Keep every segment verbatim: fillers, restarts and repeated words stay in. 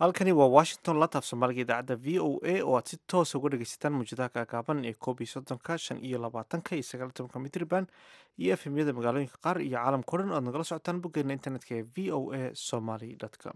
halkani waa washington la taaf soomaaliga idaacadda v o a oo aad si toosa uga dhegaysataan muujadaha gaagaaban ee koob iyo soddonka shan iyo labaatanka iyo sagaal iyo tobanka mitriban iyo efemyada magaalooyinka qaar iyo caalamkao dhan oad nagala socotaan boggeena internetka ee v o a somaly com.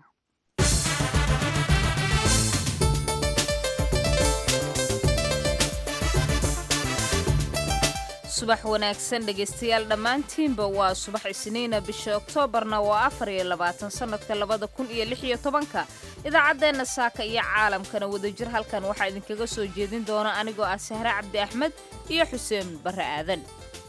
subax wanaagsan dhegaystayaal dhammaantiinba waa subax isniina bisha oktoobarna waa afar iyo labaatan sannadka labada kun iyo lix iyo tobanka idaacaddeenna saaka iyo caalamkana wadajir halkan waxaa idinkaga soo jeedin doona anigoo ah sahre cabdi axmed iyo xuseen barre aadan.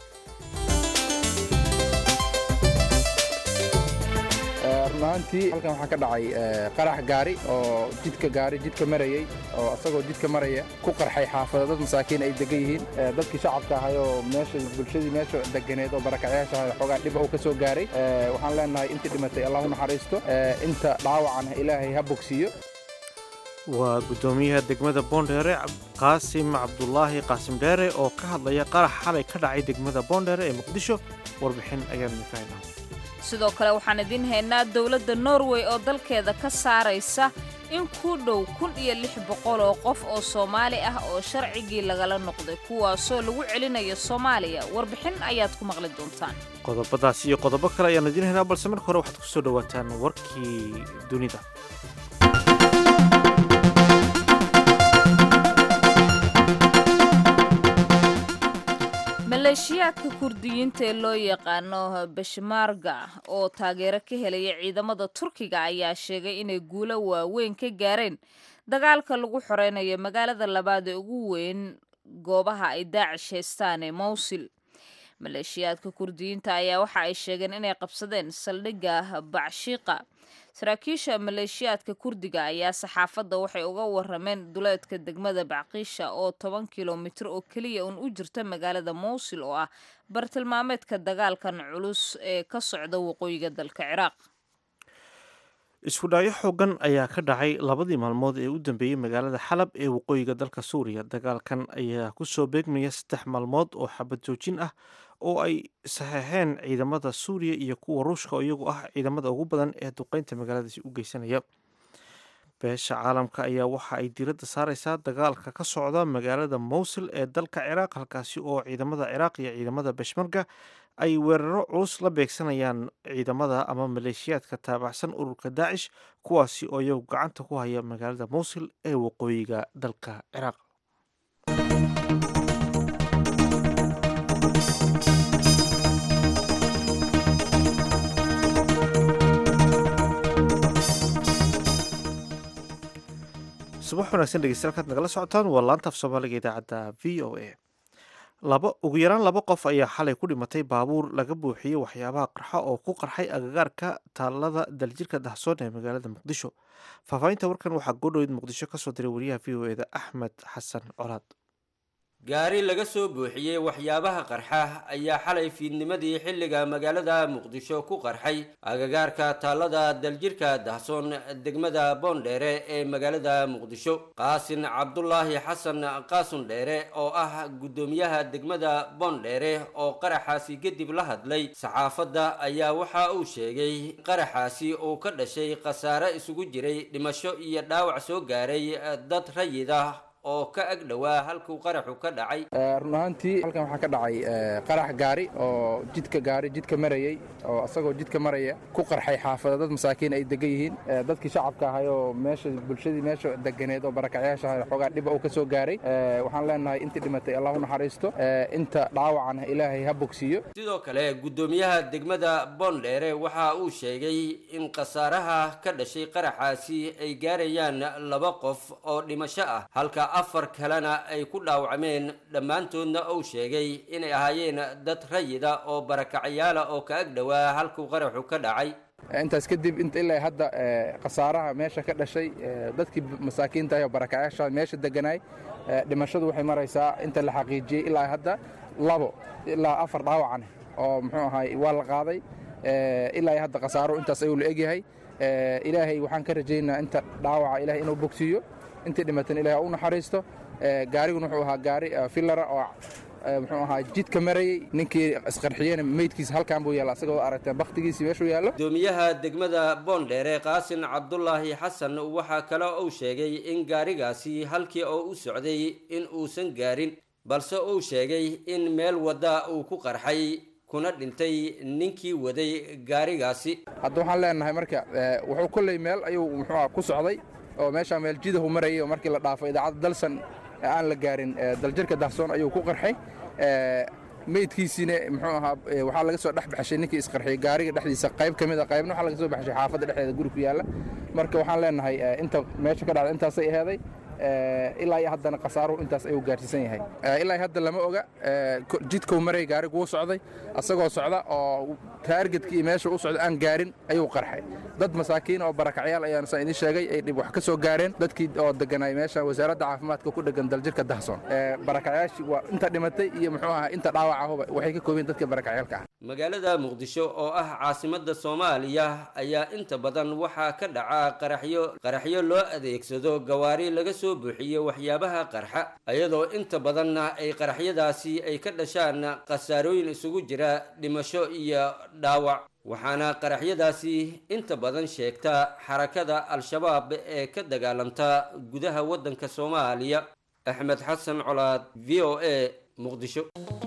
runaantii halkan waxaa ka dhacay qarax gaari oo jidka gaari jidka marayay oo asagoo jidka maraya ku qarxay xaafado dad masaakiin ay degan yihiin dadkii shacabka ahay oo meesha bulshadii meesha deganeed oo barakacyaasha ahay xoogaa dhib uu ka soo gaaray waxaan leenahay intii dhimatay allah u naxariisto inta dhaawacana ilaahay ha bogsiiyo. waa guddoomiyaha degmada boondheere qaasim cabdulaahi qaasim dheere oo ka hadlaya qarax xalay ka dhacay degmada boondheere ee muqdisho. warbixin ayaan idinka haynaa. sidoo kale waxaan idiin haynaa dowladda norway oo dalkeeda ka saaraysa in ku dhow kun iyo lix boqol oo qof oo soomaali ah oo sharcigii lagala noqday kuwaasoo lagu celinayo soomaaliya. warbixin ayaad ku maqli doontaan. qodobadaas iyo qodobo kale ayaan idiin haynaa balse marka hore waxaad ku soo dhowaataan warkii dunida. maleeshiyaadka kurdiyiinta ee loo yaqaano beshmarga oo taageero ka helaya ciidamada turkiga ayaa sheegay inay guulo waaweyn ka gaareen dagaalka lagu xoreynayo magaalada labaad ee ugu weyn goobaha ay daacish haystaan ee mowsil. maleeshiyaadka kurdiyiinta ayaa waxa ay sheegeen inay qabsadeen saldhigga bacshiiqa. saraakiisha maleeshiyaadka kurdiga ayaa saxaafadda waxay uga warameen duleedka degmada bacqiisha oo toban kilomitir oo keliya uun u jirta magaalada mowsil oo ah bartilmaameedka dagaalkan culus ee ka socda waqooyiga dalka ciraaq. isku dhacyo xoogan ayaa ka dhacay labadii maalmood ee u dambeeyey magaalada xalab ee waqooyiga dalka suuriya. dagaalkan ayaa ku soo beegmaya saddex maalmood oo xabad joojin ah oo ay saxeexeen ciidamada suuriya iyo kuwa ruushka oo iyagu ah ciidamada ugu badan ee duqeynta magaaladaasi u geysanaya. beesha caalamka ayaa waxa ay diiradda saareysaa dagaalka ka socda magaalada mowsil ee dalka ciraaq halkaasi oo ciidamada ciraaq iyo ciidamada beshmarga ay weeraro culus la beegsanayaan ciidamada ama maleeshiyaadka taabacsan ururka daacish kuwaasi oo iyagu gacanta ku haya magaalada mowsil ee waqooyiga dalka ciraaq. subax wanaagsan dhegeystayaal kaad nagala socotaan waa laanta af soomaaliga idaacadda v o a. laba ugu yaraan laba qof ayaa xalay ku dhimatay baabuur laga buuxiyey waxyaabaha qarxa oo ku qarxay agagaarka taalada daljirka dahsoon ee magaalada muqdisho. faahfaahinta warkan waxaa goodhoweyd muqdisho ka soo diray wariyaha v o eda axmed xasan colaad. gaari laga soo buuxiyey waxyaabaha qarxa ayaa xalay fiidnimadii xilliga magaalada muqdisho ku qarxay agagaarka taalada daljirka dahsoon degmada boondheere ee magaalada muqdisho. qaasin cabdulaahi xasan qaasun dheere oo ah guddoomiyaha degmada boondheere oo qaraxaasi kadib la hadlay saxaafadda ayaa waxa uu sheegay qaraxaasi uu ka dhashay khasaare isugu jiray dhimasho iyo dhaawac soo gaaray dad rayid ah oo ka ag dhowaa halkuu qaraxu ka dhacay. run ahaantii halkan waxaa ka dhacay qarax gaari oo jidka gaari jidka marayay oo asagoo jidka maraya ku qarxay xaafado dad masaakiin ay degan yihiin dadkii shacabka ahay oo meesha bulshadii meesha deganeed oo barakacyaasha ahay xoogaa dhib uu ka soo gaaray waxaan leenahay intii dhimatay allah u naxariisto inta dhaawacana ilaahay ha bogsiiyo. sidoo kale guddoomiyaha degmada boondheere waxa uu sheegay in khasaaraha ka dhashay qaraxaasi ay gaarayaan laba qof oo dhimasho ah halka afar kalena ay ku dhaawacmeen. dhammaantoodna uu sheegay inay ahaayeen dad rayida oo barakacyaala oo ka ag dhowaa halkuu qaraxu ka dhacay. intaas kadib inta ilaa hadda khasaaraha meesha ka dhashay dadkii masaakiinta ah oo barakacyaasha meesha deganaay dhimashadu waxay maraysaa inta la xaqiijiyey ilaa hadda labo ilaa afar dhaawacan oo muxuu ahaay waa la qaaday ilaa hadda khasaaro intaas ayuu la egyahay. ilaahay waxaan ka rajaynayaa inta dhaawaca ilaahay inuu bogsiiyo intii dhimatan ilaahay u naxariisto. gaariguna wuxuu ahaa gaari filara oo muxuu ahaa jidka marayay ninkii isqarxiyeyna meydkiisa halkaan buu yaalla asagoo aragteen bakhtigiisii meeshuu yaallo gudoomiyaha degmada boondheere qaasin cabdulaahi xasan waxaa kale uu sheegay in gaarigaasi halkii oo u socday in uusan gaarin balse uu sheegay in meel wadda uu ku qarxay kuna dhintay ninkii waday gaarigaasi hadda waxaan leenahay marka wuxuu kolley meel ayuu muxuu ahaa ku socday oo meeshaa meel jidahu marayay oo markii la dhaafo idaacadda dalsan aan la gaarin daljirka dahsoon ayuu ku qarxay meydkiisiina muxuu ahaa waxaa laga soo dhex baxshay ninkii isqarxiyey gaariga dhexdiisa qayb ka mid a qaybna waxaa laga soo baxshay xaafadda dhexdeeda guri ku yaalla marka waxaan leenahay inta meesha ka dhacda intaasay aheeday ilaa iyo haddana khasaaruhu intaas ayuu gaarsiisan yahay ilaa iyo hadda lama oga jidkuu marayay gaarigu wuu socday asagoo socda oo taargetkii meesha u socda aan gaarin ayuu qarxay dad masaakiin oo barakacyaal ayaan saan idin sheegay ay dhib wax ka soo gaareen dadkii oo deganay meesha wasaaradda caafimaadka ku dhegan daljirka dahsoon barakacyaashii waa inta dhimatay iyo muxuu ahaa inta dhaawacahuba waxay ka koobeen dadka barakacyaalka ah magaalada muqdisho oo ah caasimadda soomaaliya ayaa inta badan waxaa ka dhaca qaraxyo qaraxyo loo adeegsado gawaari laga soo buuxiyo waxyaabaha qarxa iyadoo inta badanna ay qaraxyadaasi ay ka dhashaan khasaarooyin isugu jira dhimasho iyo dhaawac waxaana qaraxyadaasi inta badan sheegta xarakada al-shabaab ee ka dagaalanta gudaha waddanka soomaaliya axmed xasan colaad v o a muqdisho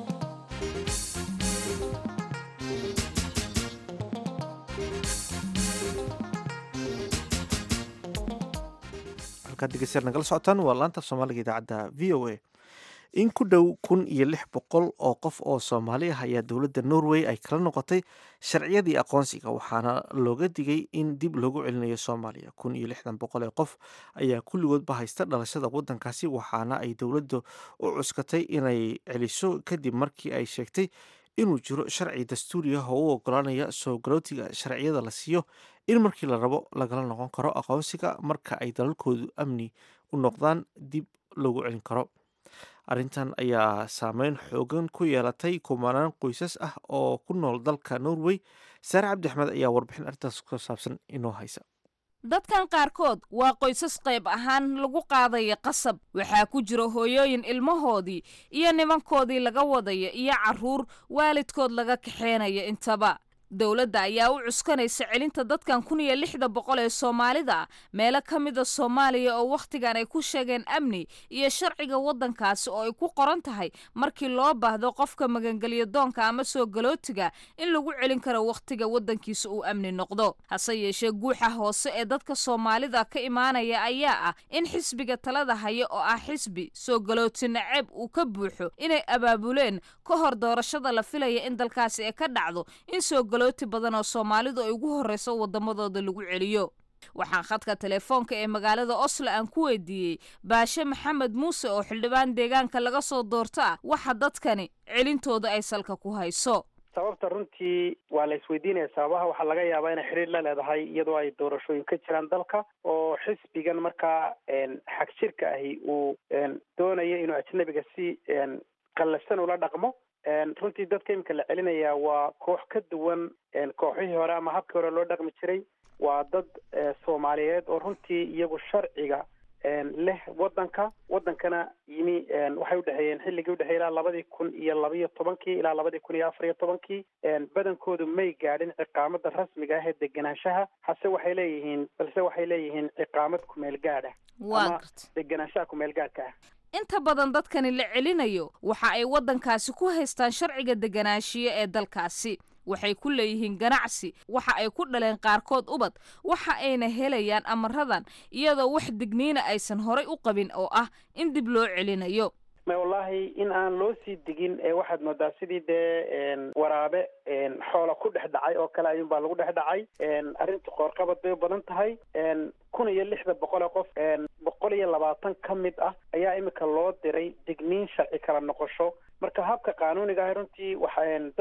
degeystayaal nagala socotaan waa laanta soomaaliga idaacadda v o a in ku dhow kun iyo lix boqol oo qof oo soomaali ah ayaa dowladda norway ay kala noqotay sharciyadii aqoonsiga waxaana looga digay in dib loogu celinayo soomaaliya kun iyo lixdan boqol ee qof ayaa kulligoodba haysta dhalashada waddankaasi waxaana ay dowladda u cuskatay inay celiso kadib markii ay sheegtay inuu jiro sharci dastuuri ah oo u ogolaanaya soo galootiga sharciyada la siiyo in markii la rabo lagala noqon karo aqoonsiga marka ay dalalkoodu amni u noqdaan dib loogu celin karo arrintan ayaa saameyn xoogan ku yeelatay kumanaan qoysas ah oo ku nool dalka norway saare cabdi axmed ayaa warbixin arrintaas ku saabsan inoo haysa dadkan qaarkood waa qoysas qayb ahaan lagu qaadaya qasab waxaa ku jira hooyooyin ilmahoodii iyo nimankoodii laga wadaya iyo carruur waalidkood laga kaxeenaya intaba dowladda ayaa u cuskanaysa celinta dadkan kun iyo lixda boqol ee soomaalida ah meelo ka mida soomaaliya oo wakhtigan ay ku sheegeen amni iyo sharciga waddankaasi oo ay ku qoran tahay markii loo baahdo qofka magangelyo doonka ama soo galootiga in lagu celin karo wakhtiga waddankiisa uu amni noqdo hase yeeshee guuxa hoose ee dadka soomaalida ka imaanaya ayaa ah in xisbiga talada haya oo ah xisbi soo galooti naceeb uu ka buuxo inay abaabuleen ka hor doorashada la filaya in dalkaasi ay ka dhacdo in soo ti badan oo soomaalidu ay ugu horreyso waddamadooda lagu celiyo waxaan khadka telefoonka ee magaalada oslo aan ku weydiiyey baashe maxamed muuse oo xildhibaan deegaanka laga soo doorta ah waxa dadkani celintooda ay salka ku hayso sababta runtii waa la isweydiinaya sababaha waxaa laga yaabaa inay xiriir la leedahay iyadoo ay doorashooyin ka jiraan dalka oo xisbigan markaa xag jirka ahi uu doonayo inuu ajnabiga si qallafsan ula dhaqmo runtii dadka imika la celinayaa waa koox ka duwan kooxihii hore ama habkii hore loo dhaqmi jiray waa dad soomaaliyeed oo runtii iyagu sharciga leh waddanka waddankana yimi waxay udhexeeyeen xilligii udhexeey ilaa labadii kun iyo labaiyo tobankii ilaa labadii kun iyo afar iyo tobankii badankoodu may gaadhin ciqaamada rasmiga ah ee degenaanshaha hase waxay leeyihiin balse waxay leeyihiin ciqaamad kumeel gaadha ama degenaanshaha kumeel gaadhka ah inta badan dadkani la celinayo waxa ay waddankaasi ku haystaan sharciga deganaanshiye ee dalkaasi waxay ku leeyihiin ganacsi waxa ay ku dhaleen qaarkood ubad waxa ayna helayaan amaradan iyadoo wax digniina aysan horay u qabin oo ah in dib loo celinayo ma wallaahi in aan loo sii digin waxaad moodaa sidii dee waraabe xoola ku dhex dhacay oo kale ayuunbaa lagu dhex dhacay arrinta qoorqabad bay u badan tahay kun iyo lixda boqol ee qof boqol iyo labaatan ka mid ah ayaa imika loo diray digniin sharci kala noqosho marka habka qaanuuniga ah runtii waxa dadka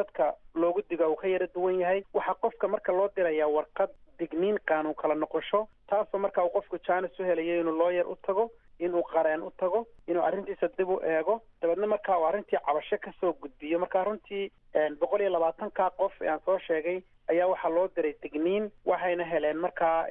loogu diga uu ka yara duwan yahay waxaa qofka marka loo dirayaa warqad digniin qaanuun kala noqosho taasoo marka uu qofku jaanis u helayo inuu looyar u tago inuu qareen u tago inuu arrintiisa dib u eego dabeedna markaa uu arrintii cabasho kasoo gudbiyo marka runtii boqol iyo labaatanka qof ee aan soo sheegay ayaa waxaa loo diray digniin waxayna heleen markaa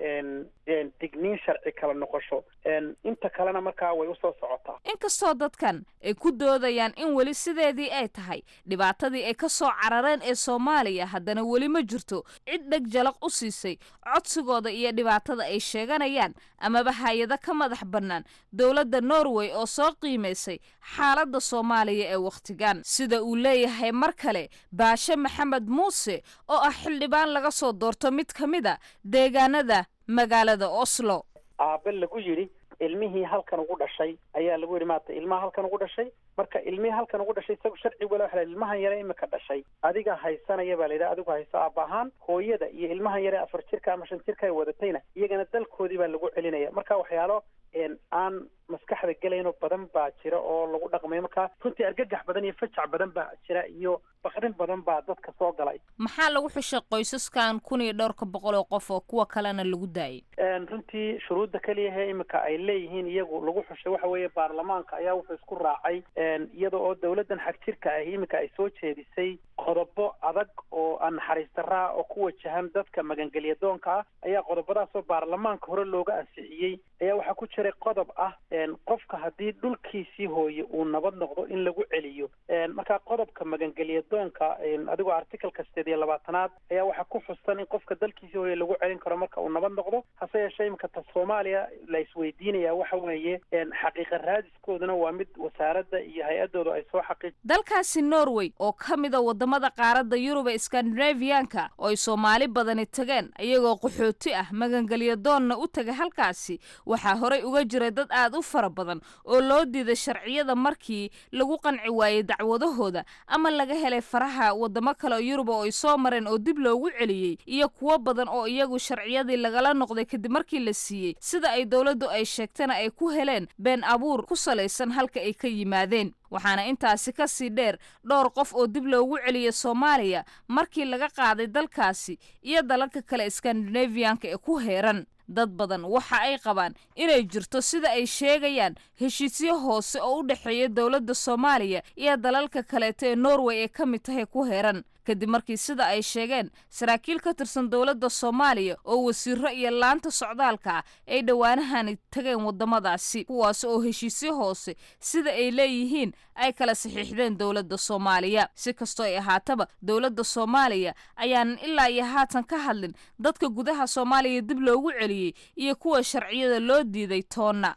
digniin sharci kala noqosho inta kalena markaa way usoo socotaa inkastoo dadkan ay ku doodayaan in weli sideedii ay tahay dhibaatadii ay ka soo carareen ee soomaaliya haddana weli ma jirto cid dheg jalaq u siisay codsigooda iyo dhibaatada ay sheeganayaan amaba hay-ado ka madax bannaan dowladda norway oo soo qiimaysay xaaladda soomaaliya ee wakhtigan sida uu leeyahay mar kale baashe maxamed muuse oo ah xildhibaan laga soo doorto mid ka mid a deegaanada magaalada oslo aabe lagu yidhi ilmihii halkan ugu dhashay ayaa lagu yidhi maata ilmaha halkan ugu dhashay marka ilmihii halkan ugu dhashay isagu sharcigu wala waxa ilmahan yare imika dhashay adiga haysanaya baa la yidhaha adigu hayso aabba ahaan hooyada iyo ilmahan yare afar jirka ama shan jirka ay wadatayna iyagana dalkoodii baa lagu celinaya marka waxyaalo aan maskaxda gelayno badan baa jira oo lagu dhaqmayo marka runtii argagax badan iyo fajac badan baa jira iyo baqrin badan baa dadka soo galay maxaa lagu xushay qoysaskan kun iyo dhowrka boqol oo qof oo kuwa kalena lagu daayay runtii shuruudda keliyahe imika ay leeyihiin iyagu lagu xushay waxa weeye baarlamaanka ayaa wuxuu isku raacay iyada oo dawladdan xag jirka ahi imika ay soo jeedisay qodobo adag oo aan naxariis daraa oo ku wajahan dadka magangelya doonka ah ayaa qodobadaasoo baarlamaanka hore looga ansixiyey ayaa waxaa ku jiray qodob ah qofka haddii dhulkiisii hooye uu nabad noqdo in lagu celiyo markaa qodobka magangelya doonka adigoo articalka sideed iyo labaatanaad ayaa waxaa ku xusan in qofka dalkiisii hooye lagu celin karo marka uu nabad noqdo hase yeeshee imika ta soomaaliya la isweydiinaya waxa weeye xaqiiqa raadiskooduna waa mid wasaaradda iyo hay-adooda ay soo xaqiij dalkaasi norway oo ka mida wadamada qaaradda yurub ee skandinaviyanka oo ay soomaali badani tageen iyagoo qaxooti ah magangelya doonna u tagay halkaasi waxaa horey uga jiray dad aad u fara badan oo loo diiday sharciyada markii lagu qanci waayey dacwadahooda ama laga helay faraha wadamo kale oo yurub oo ay soo mareen oo dib loogu celiyey iyo kuwo badan oo iyagu sharciyadii lagala noqday kadib markii la siiyey sida ay dowladdu ay sheegtana ay ku heleen been abuur ku salaysan halka ay ka yimaadeen waxaana intaasi ka sii dheer dhowr qof oo dib loogu celiyey soomaaliya markii laga qaaday dalkaasi iyo dalalka kale skandinaviyanka ee ku heeran dad badan waxa ay qabaan inay jirto sida ay sheegayaan heshiisyo hoose oo u dhexeeya dowladda soomaaliya iyo dalalka kaleeto ee norway ee ka mid tahay ku heeran kadib markii sida ay sheegeen saraakiil ka tirsan dowladda soomaaliya oo wasiiro iyo laanta socdaalka ah ay dhowaanahani tageen wadamadaasi kuwaas oo heshiisyo hoose sida ay leeyihiin ay kala saxiixdeen dowladda soomaaliya si kastoo ay ahaataba dowladda soomaaliya ayaanan ilaa iyo haatan ka hadlin dadka gudaha soomaaliya dib loogu celiyey iyo kuwa sharciyada loo diiday toonna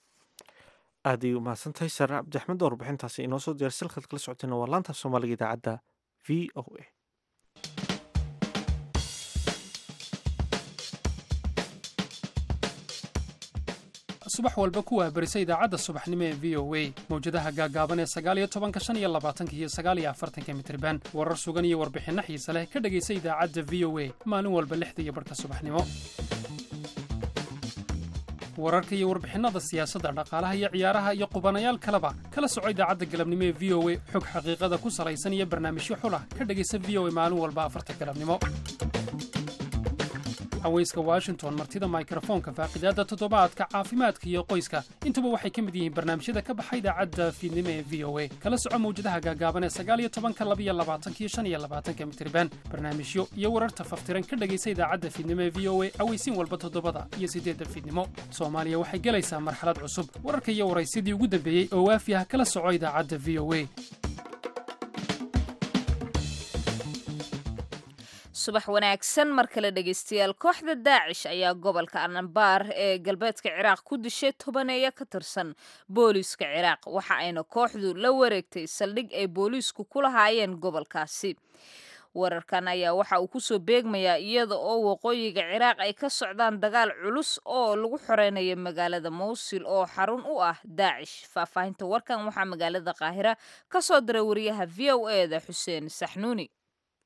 aad ay umahadsantahay sare cabdixmed oo warbixintaasi inoo soo diyar silkad kala socotayna waa laanta soomaaliga idaacadda v o a subax walba ku waabarisa idaacadda subaxnimo ee v o a mawjadaha gaagaaban ee sagaal iyo tobanka shan iyo labaatanka iyo sagaal iyo afartanka mitriban warar sugan iyo warbixinno xiise leh ka dhegaysa idaacadda v o a maalin walba lixda iyo barhka subaxnimo wararka iyo warbixinnada siyaasadda dhaqaalaha iyo ciyaaraha iyo qubanayaal kaleba kala soco idaacadda galabnimo ee v o a xog xaqiiqada ku salaysan iyo barnaamijyo xulah ka dhegaysa v o a maalin walba afarta galabnimo haweyska washington martida mikrofoonka faaqidaadda toddobaadka caafimaadka iyo qoyska intuba waxay ka mid yihiin barnaamijyada ka baxa idaacadda fiidnimo ee v o a kala soco mawjadaha gaagaaban ee sagaal iyo tobanka laba iyo labaatanka iyo shan iyo labaatanka mitriban barnaamijyo iyo wararta faftiran ka dhegaysa idaacadda fiidnimo ee v o a aweysiin walba toddobada iyo siddeedda fiidnimo soomaaliya waxay gelaysaa marxalad cusub wararka iyo waraysidii ugu dambeeyey oo waafi ah kala soco idaacadda v o a subax wanaagsan mar kale dhegaystayaal kooxda daacish ayaa gobolka anambaar ee galbeedka ciraaq ku dishay tobaneeya ka tirsan booliiska ciraaq waxa ayna kooxdu la wareegtay saldhig ay booliisku ku lahaayeen gobolkaasi wararkan ayaa waxa uu kusoo beegmayaa iyada oo waqooyiga ciraaq ay ka socdaan dagaal culus oo lagu xoreynayo magaalada mowsil oo xarun u ah daacish faahfaahinta warkan waxaa magaalada qaahira ka soo diray wariyaha v o e da xuseen saxnuuni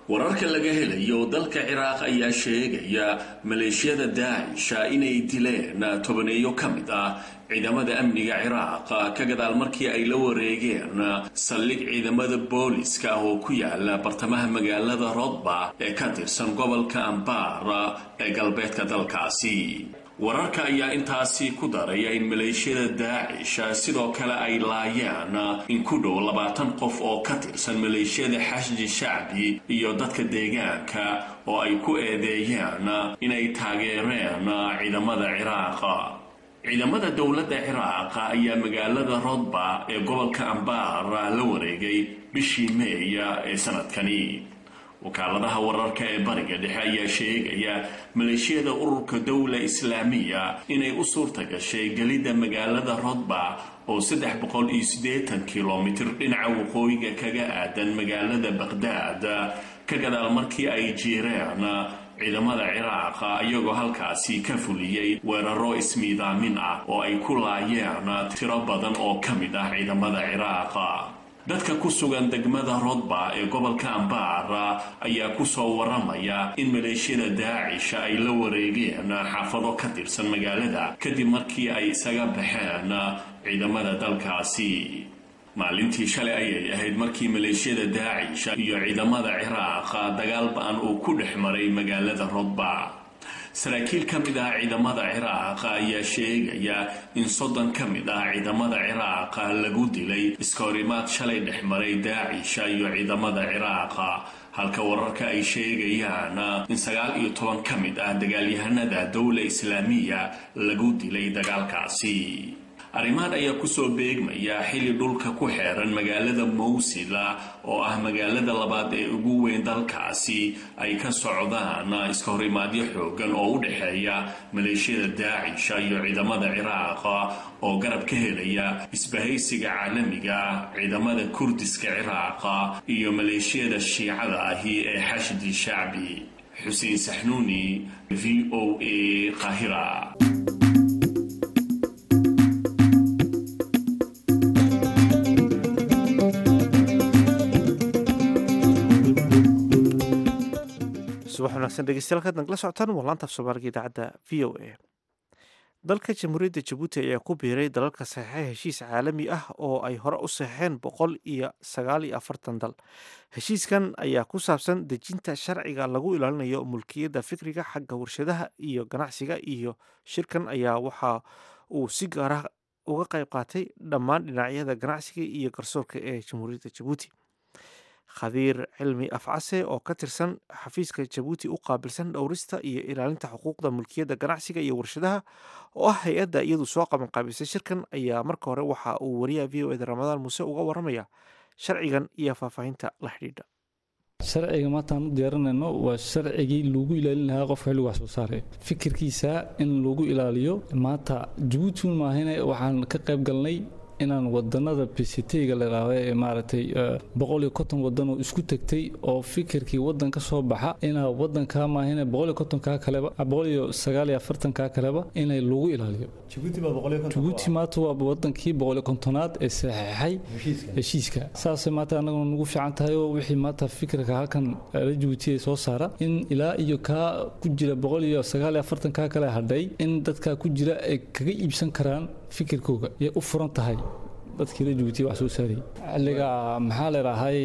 wararka laga helayo dalka ciraaq ayaa sheegaya maleeshiyada daacisha inay dileen tobaneeyo ka mid ah ciidamada amniga ciraaq ka gadaal markii ay la wareegeen saldhig ciidamada booliska ah oo ku yaala bartamaha magaalada rodba ee ka tirsan gobolka ambar ee galbeedka dalkaasi wararka ayaa intaasi ku daraya in maleeshiyada daacisha sidoo kale ay laayeen in ku dhow labaatan qof oo ka tirsan maleeshiyada xashdi shacbi iyo dadka deegaanka oo ay ku eedeeyeen inay taageereen ciidamada ciraaq ciidamada dowladda ciraaq ayaa magaalada rodba ee gobolka ambar la wareegay bishii meeya ee sanadkani wakaaladaha wararka ee bariga dhexe ayaa sheegaya maleeshiyada ururka dowla islaamiya inay u suurta gashay gelidda magaalada rodba oo saddex boqol iyo siddeetan kilomitir dhinaca waqooyiga kaga aadan magaalada baqhdaad ka gadaal markii ay jiireen ciidamada ciraaq iyagoo halkaasi ka fuliyey weeraro ismiidaamin ah oo ay ku laayeen tiro badan oo ka mid ah ciidamada ciraaq dadka ku sugan degmada rodba ee gobolka ambar ayaa ku soo waramaya in maleeshiyada daacisha ay la wareegeen xaafado ka tirsan magaalada kadib markii ay isaga baxeen ciidamada dalkaasi maalintii shalay ayay ahayd markii maleeshiyada daacisha iyo ciidamada ciraaq dagaal ba-an uu ku dhex maray magaalada rodba saraakiil ka mid ah ciidamada ciraaq ayaa sheegaya in soddon ka mid ah ciidamada ciraaq lagu dilay iskahorimaad shalay dhex maray daacisha iyo ciidamada ciraaq halka wararka ay sheegayaan in sagaal iyo toban ka mid ah dagaalyahanada dowla islaamiya lagu dilay dagaalkaasi arrimahan ayaa kusoo beegmaya xilli dhulka ku xeeran magaalada mowsila oo ah magaalada labaad ee ugu weyn dalkaasi ay ka socdaan iska horimaadyo xoogan oo u dhexeeya maleeshiyada daacisha iyo ciidamada ciraaq oo garab ka helaya isbahaysiga caalamiga ciidamada kurdiska ciraaq iyo maleeshiyada shiicada ahi ee xashdi shacbi xuseen saxnuuni v o a qaahira subax wanaagsan dhegeystayaal kaad nagala socotaan waa laanta af soomaaliga idaacadda v o a dalka jamhuuriyadda jabuuti ayaa ku biiray dalalka saxeixay heshiis caalami ah oo ay hore u saxeixeen boqol iyo sagaal iyo afartan dal heshiiskan ayaa ku saabsan dejinta sharciga lagu ilaalinayo mulkiyadda fikriga xagga warshadaha iyo ganacsiga iyo shirkan ayaa waxa uu si gaara uga qayb qaatay dhammaan dhinacyada ganacsiga iyo garsoorka ee jamhuuriyadda jabuuti khadiir cilmi afcase oo ka tirsan xafiiska jabuuti u qaabilsan dhowrista iyo ilaalinta xuquuqda mulkiyadda ganacsiga iyo warshadaha oo ah hay-adda iyadu soo qabanqaabisay shirkan ayaa marka hore waxa uu wariyaha v o eda ramadaan muuse uga waramaya sharcigan iyo faahfaahinta la xidhiidha sharciga maantaan u diyaarinayno waa sharcigii lagu ilaalin lahaa qofka xilliga wax soo saare fikirkiisa in lagu ilaaliyo maanta jabuuti maahine waxaan ka qayb galnay inaan wadanada bctga ladhaahdo ee maaragtay boqol iyo konton wadan oo isku tegtay oo fikirkii wadan ka soo baxa inaa wadankaa maahina boqol iyo kontonkaa kaleba boqol iyo sagaal iyo afartankaa kaleba inay lagu ilaaliyo jabuuti maanta waa wadankii boqol iyo kontonaad ee saxeixay heshiiska saasay maanta annaguna nagu fiican tahay oo wixii maanta fikirka halkan la jabuuti ay soo saara in ilaa iyo kaa ku jira boqol iyo sagaal iyo afartankaa kale hadhay in dadkaa ku jira ay kaga iibsan karaan fikirkooga yay u furan tahay dadkii la jabuuti wax soo saarayay xilliga maxaa leedahay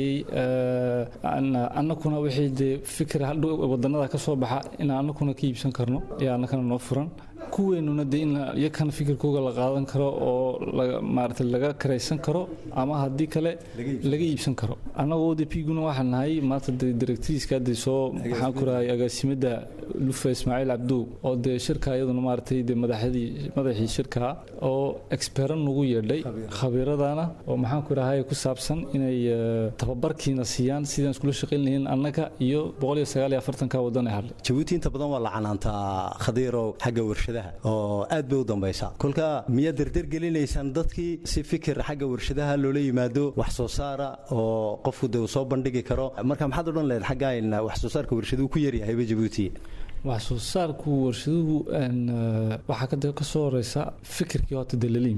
annakuna wixii dee fikir wadanada ka soo baxa inaan annakuna ka iibsan karno ayaa annakana noo furan kuweennuna dee in iyakana fikirkooga la qaadan karo oo maaragtay laga karaysan karo ama haddii kale laga iibsan karo annagoo de piguna waxaan nahay maanta dee directriiska dee soo maxaan ku rahay agaasimadda lufa ismaaciil cabdow oo dee shirka iyaduna maaragtay dee madaxdii madaxii shirka oo experan nagu yeedhay khabiiradana oo maxaan ku rahay ku saabsan inay tababarkiina siiyaan sidaan iskula shaqayn lahayn annaga iyo boqol iyo sagaal iyo afartanka wadan ee hadlay jabuuti inta badan waa la canaantaa khadiirow xagga warshadaha oo aad bay u dambaysaa kolka miyaad dardargelinaysaan dadkii si fikir xagga warshadaha loola yimaado wax soo saara oo qofku dee uu soo bandhigi karo marka maxaad odhan lahayd xagga in wax soo saarka warshaduhu ku yaryahayba jabuuti wax soo saarku warshaduhu waxaa ka soo horeysa fikirkii horta dee lala yimido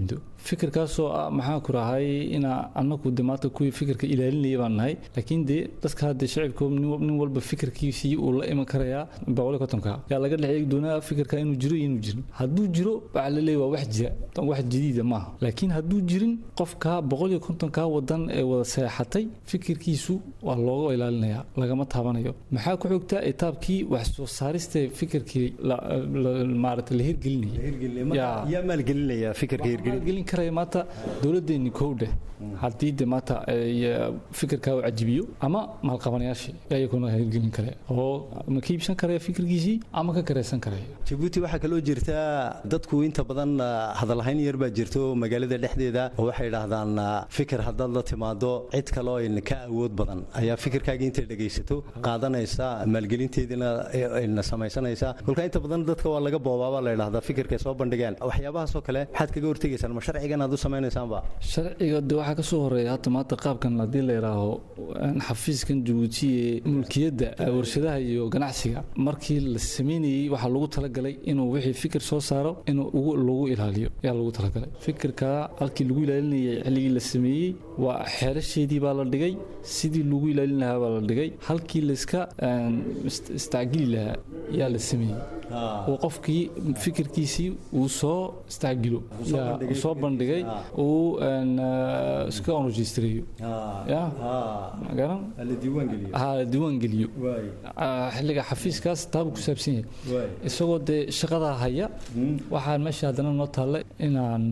fikirkaasoo ah maxaa ku rahay ina annagu damaata kuwii fikirka ilaalinaya baan nahay laakiin dee dadka hadda shacibka nin walba fikirkiisii uu la iman karayaa boqol iyo kontonka yaa laga dhexeegi doonaa fikirka inuu jiro inuu jirin hadduu jiro waxaa la leeyahay waa wax jira wax jadiida maaha laakiin hadduu jirin qofka boqol iyo kontonka wadan ee wada seexatay fikirkiisu waa looga ilaalinayaa lagama taabanayo maxaa ku xigta etaabkii wax soo saarista fikirkii maaragtay la hirgelinaya yaa maalgelinaya fikirka hirgelin karaya maanta dowladdeeni kowdhe haddii de maanta fikirkaa u cajibiyo ama maalqabanayaashii ayaguna hirgelin karaya oo ma ka iibsan karaya fikirkiisii ama ka karaysan karaya jabuuti waxaa kaloo jirta dadku inta badan hadalhayn yar baa jirto magaalada dhexdeeda oo waxay idhaahdaan fikir haddaad la timaado cid kaloo ka awood badan ayaa fikirkaagii intay dhegaysato qaadanaysa maalgelinteediina ayna samaysanaysa kolka inta badan dadka waa laga boobaabaa la idhaahdaa fikirkay soo bandhigaan waxyaabahaasoo kale maxaad kaga hortegaysaan ma sharcigan aad u samaynaysaan sharciga de waxaa kasoo horeeya hata maanta qaabkan haddii la yidhaaho xafiiskan jabuuti ee mulkiyadda warshadaha iyo ganacsiga markii la sameynayey waxaa lagu talagalay inuu wixii fikir soo saaro inuu ugu lagu ilaaliyo ayaa lagu talagalay fikirka halkii lagu ilaalinayay xilligii la sameeyey waa xeerasheedii baa la dhigay sidii lagu ilaalin lahaa baa la dhigay halkii layska istacgili lahaa yaa la sameeyey oo qofkii fikirkiisii uu soo istacgilo soo bandhigay uu iska enregistreeyo ya magaran la diiwaan geliyo xilliga xafiiskaas taabu ku saabsan yahay isagoo dee shaqadaa haya waxaan meesha haddana noo taalla inaan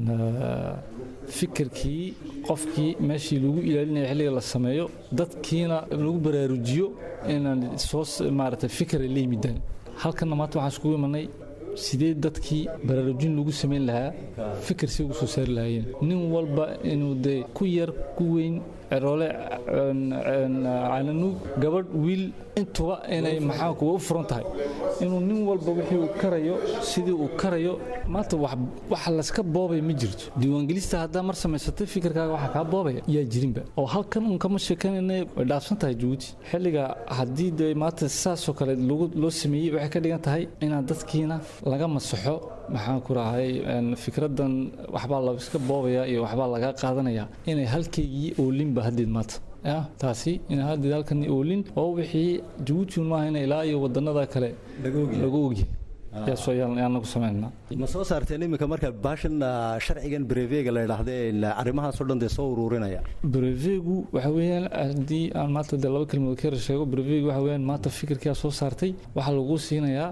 fikirkii qofkii meeshii lagu ilaalinaya xilliga la sameeyo dadkiina lagu baraarujiyo inaan soo maaragtay fikir la yimidaan halkanna maanta waxaan iskugu imanay sidee dadkii baraarujin lagu samayn lahaa fikir si ugu soo saari lahaayeen nin walba inuu dee ku yar ku weyn ceroole cananuug gabadh wiil intuba inay maxaa kuwa u furan tahay inuu nin walba wixii uu karayo sidii uu karayo maanta wax layska boobay ma jirto diiwaangelista haddaa mar samaysatay fikirkaaga waxaa kaa boobaya yaa jirinba oo halkan uun kama sheekanayna way dhaafsan tahay jabuuti xilliga haddii dee maanta saasoo kale loo sameeyey waxay ka dhigan tahay inaan dadkiina laga masaxo maxaan ku rahay fikradan waxbaa la iska boobaya iyo waxbaa laga qaadanaya inay halkaygii oolinba haddeed maanta ya taasi inay haddeed halkan oolin oo wixii jabuuti maaha in ilaa iyo wadanada kale lagu ogyahay yaanagu samaynaa ma soo saarteen iminka marka baashan sharcigan brevega la idhaahde arrimahaasoo dhan dee soo ururinaya brevegu waxa weeyaan haddii aan maanta dee laba kelmood ka sheego brevegu waxa weeyaan maanta fikirkaa soo saartay waxaa lagu siinayaa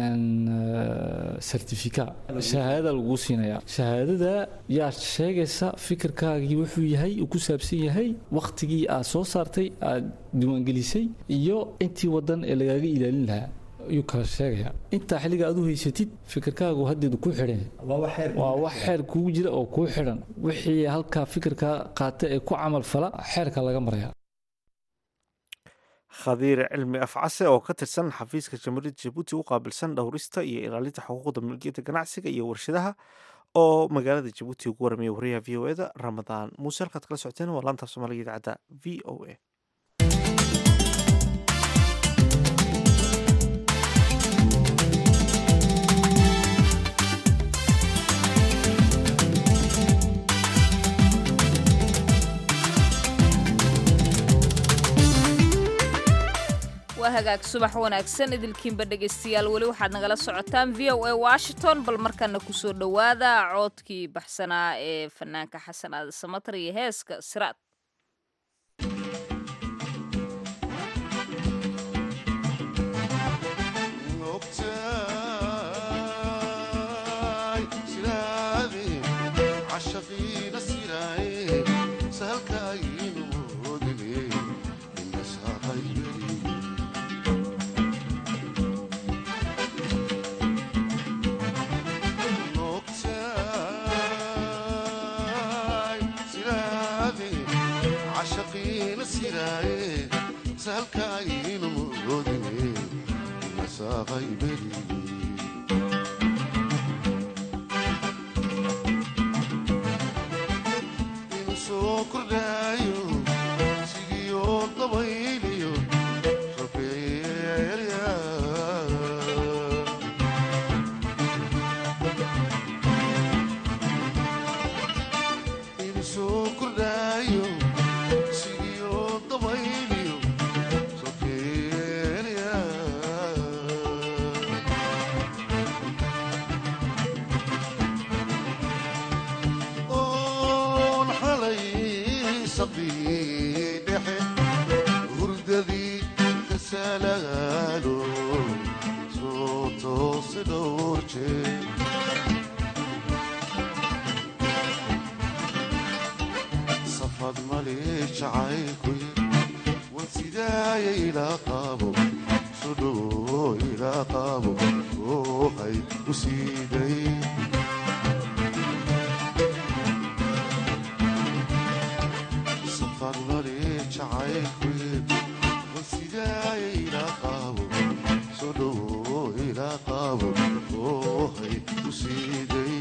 certifica shahaadada lagu siinayaa shahaadada yaa sheegaysa fikirkaagii wuxuu yahay uu ku saabsan yahay waqtigii aad soo saartay aad diiwaangelisay iyo intii wadan ee lagaaga ilaalin lahaa ayuu kala sheegaya intaa xilliga aad u haysatid fikirkaagu haddeedu ku xidhan waa wax xeer kugu jira oo kuu xidhan wixii halkaa fikirka qaata ee ku camal fala xeerka laga maraya khadiir cilmi afcase oo ka tirsan xafiiska jamhuuriyadda jabuuti u qaabilsan dhowrista iyo ilaalinta xuquuqda milkiyadda ganacsiga iyo warshadaha oo magaalada jabuuti ugu waramaya wariyaha v o eda ramadaan muuse halkaad kala socoteen waa laanta soomaaliga idaacadda v o a waa hagaag subax wanaagsan idilkiinba dhegaystayaal weli waxaad nagala socotaan v o a washington bal markana kusoo dhowaada coodkii baxsanaa ee fanaanka xasan aada samatar iyo heeska siraad Love it. dadaalo soo toose dhowr jeer safad male jacaylkuy wan sidaaya ilaa qaabo soo dhowo ilaa qaabo oohay u siiday safad male jacaylkuy wan sidaaya ilaa qaabo soo dhowo ilaa qaabo oohay u siiday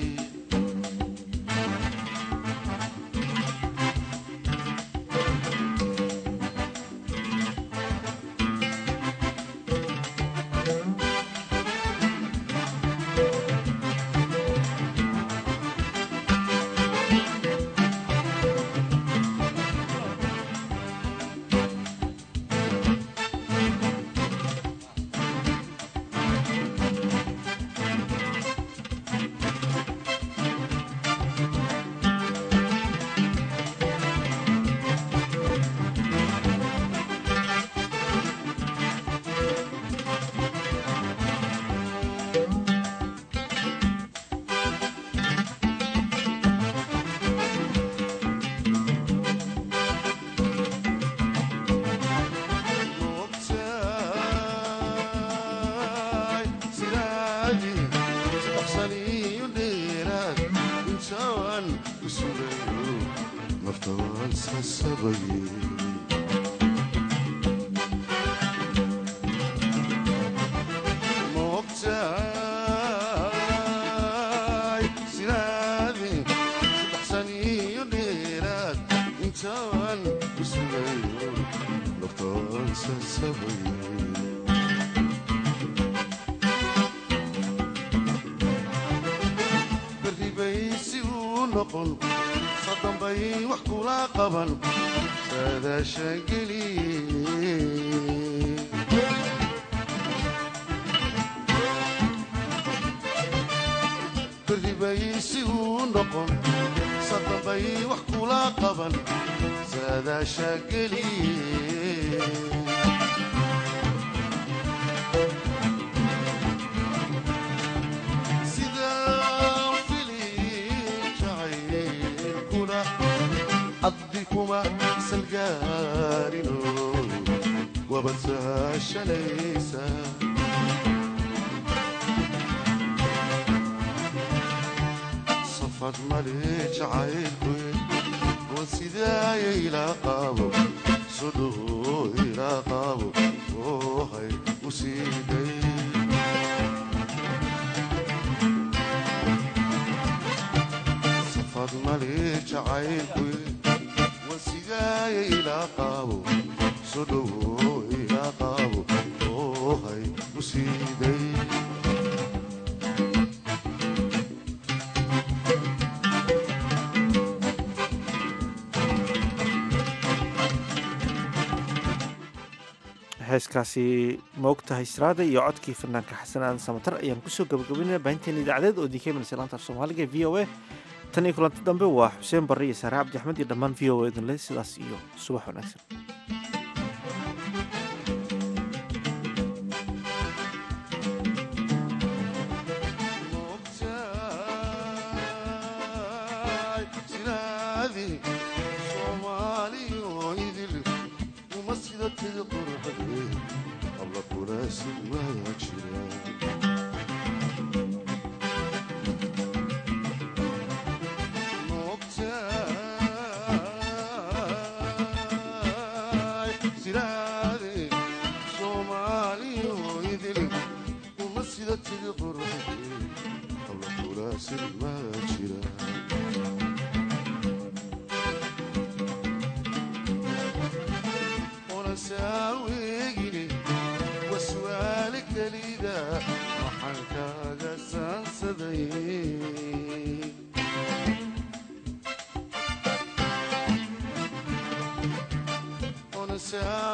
heeskaasi maogtahay siraada iyo codkii fanaanka xasan aadan samatar ayaan kusoo gabagabaynaya baahinteena idaacadeed oo idinka imanaysa laanta af soomaaliga v o a tan iyo kulanti dambe waa xuseen barre iyo saare cabdi axmed iyo dhammaan v o a idinle sidaas iyo subax wanaagsan Honestly,